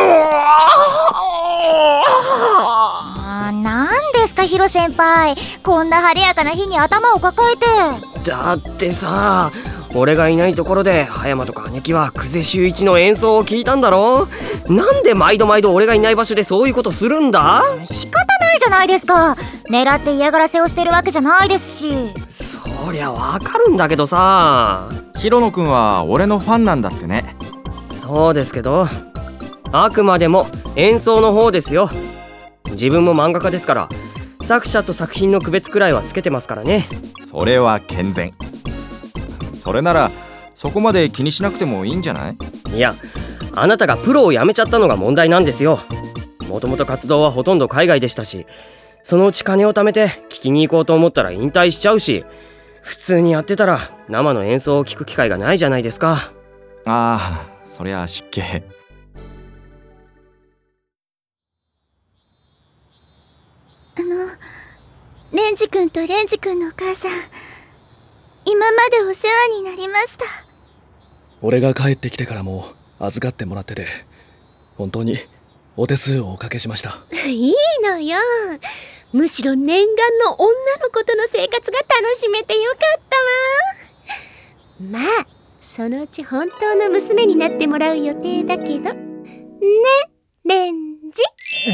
なんですかヒロ先輩、こんな晴れやかな日に頭を抱えて。 だってさ、俺がいないところで葉山とか姉貴は久世修一の演奏を聞いたんだろ。なんで毎度毎度俺がいない場所でそういうことするんだ。 仕方ないじゃないですか。狙って嫌がらせをしてるわけじゃないですし。 そりゃわかるんだけどさ。 広野くんは俺のファンなんだってね。 そうですけど、あくまでも演奏の方ですよ。自分も漫画家ですから、作者と作品の区別くらいはつけてますからね。 それは健全。それならそこまで気にしなくてもいいんじゃない？ いや、あなたがプロを辞めちゃったのが問題なんですよ。もともと活動はほとんど海外でしたし、そのうち金を貯めて聞きに行こうと思ったら引退しちゃうし、普通にやってたら生の演奏を聞く機会がないじゃないですか。 ああ、そりゃ失敬。 レンジ君とレンジ君のお母さん、今までお世話になりました。 俺が帰ってきてからも預かってもらってて、本当にお手数をおかけしました。 いいのよ。むしろ念願の女の子との生活が楽しめてよかったわ。まあそのうち本当の娘になってもらう予定だけどね、レンジ。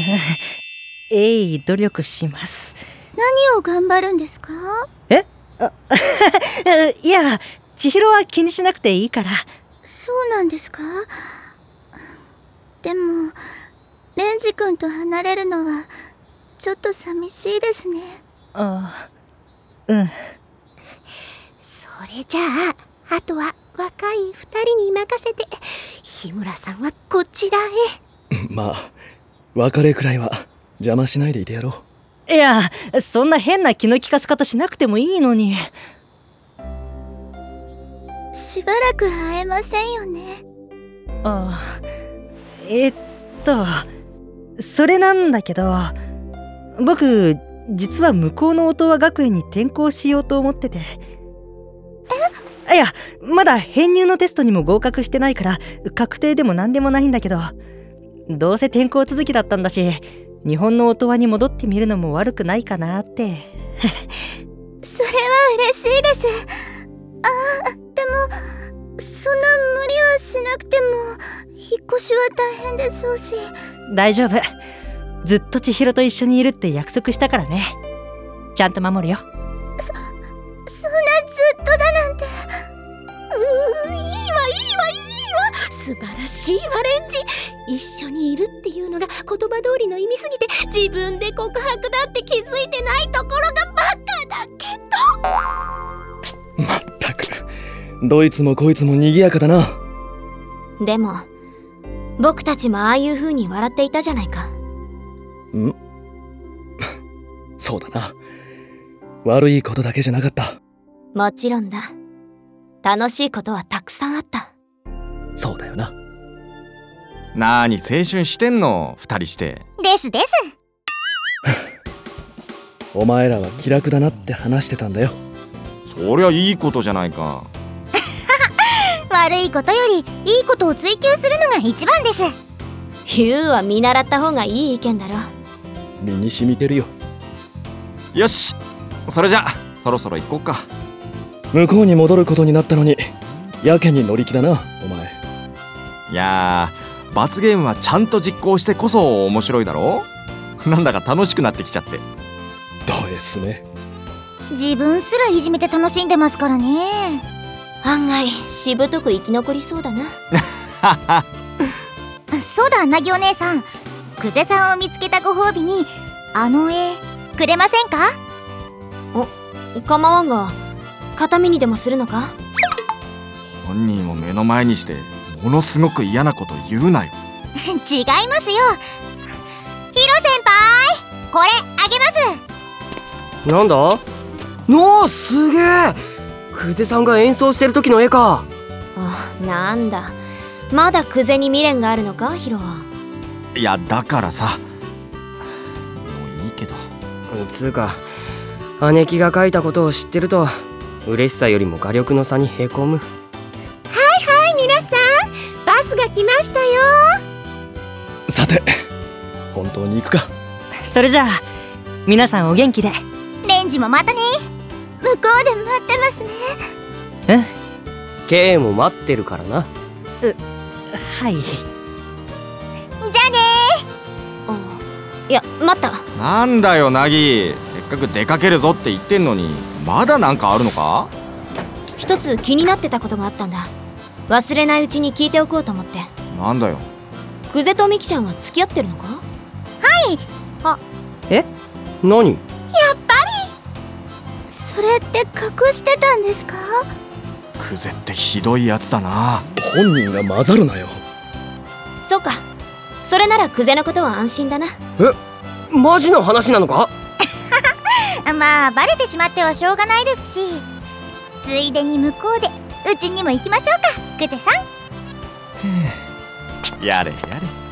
努力します。 何を頑張るんですか？ いや、千尋は気にしなくていいから。 そうなんですか？でもレンジ君と離れるのはちょっと寂しいですね。 ああ、うん。 それじゃあ、あとは若い二人に任せて、日村さんはこちらへ。 まあ別れくらいは邪魔しないでいてやろう。 いや、そんな変な気の利かせ方しなくてもいいのに。 しばらく会えませんよね。 ああ、それなんだけど、僕実は向こうの音羽学園に転校しようと思ってて。いや、まだ編入のテストにも合格してないから確定でも何でもないんだけど、どうせ転校続きだったんだし、日本の音羽に戻ってみるのも悪くないかなって。 それは嬉しいです。でもそんな無理はしなくても、引っ越しは大変でしょうし。 大丈夫、ずっと千尋と一緒にいるって約束したからね。ちゃんと守るよ。 そんなずっとだなんて。 いいわ素晴らしいわレンジ。一緒にいるっていうのが言葉通りの意味すぎて、自分で告白だって気づいてないところがバカだけど。 まったく、どいつもこいつも賑やかだな。 でも僕たちもああいう風に笑っていたじゃないか。 ん？そうだな。悪いことだけじゃなかった。 もちろんだ。楽しいことはたくさんあった。 そうだよな。 なーに青春してんの、二人して。 ですです。 お前らは気楽だなって話してたんだよ。 そりゃいいことじゃないか。 悪いことよりいいことを追求するのが一番です。 ユウは見習った方がいい意見だろ。 身に染みてるよ。 よし、それじゃそろそろ行こうか。 向こうに戻ることになったのにやけに乗り気だな、お前。 いやー、罰ゲームはちゃんと実行してこそ面白いだろう。なんだか楽しくなってきちゃって。 どうですね。 自分すらいじめて楽しんでますからね。 案外しぶとく生き残りそうだな。 そうだ、なぎお姉さん、久世さんを見つけたご褒美にあの絵くれませんか？ 構わんが、形見にでもするのか？ 本人を目の前にしてものすごく嫌なこと言うなよ。 違いますよ。ヒロ先輩、これあげます。 なんだ？すげえ、久世さんが演奏してる時の絵か。 なんだ、まだ久世に未練があるのか、ヒロは。 いや、だからさ、もういいけど。 つうか、姉貴が書いたことを知ってると嬉しさよりも画力の差にへこむ。 はい、皆さん、バスが来ましたよ。 本当に行くか。 それじゃあ皆さんお元気で。 レンジもまたね。 向こうで待ってますね。 うん。 K も待ってるからな。 はい。 じゃあね。 いや待った。 なんだよナギ、せっかく出かけるぞって言ってんのにまだなんかあるのか？ 一つ気になってたことがあったんだ。忘れないうちに聞いておこうと思って。 なんだよ。 クゼとミキちゃんは付き合ってるのか？ 何？ それって隠してたんですか？ クゼってひどいやつだな。 本人が混ざるなよ。 そうか。それならクゼのことは安心だな。 マジの話なのか？ まあバレてしまってはしょうがないですし、ついでに向こうでうちにも行きましょうか、クゼさん。 やれやれ。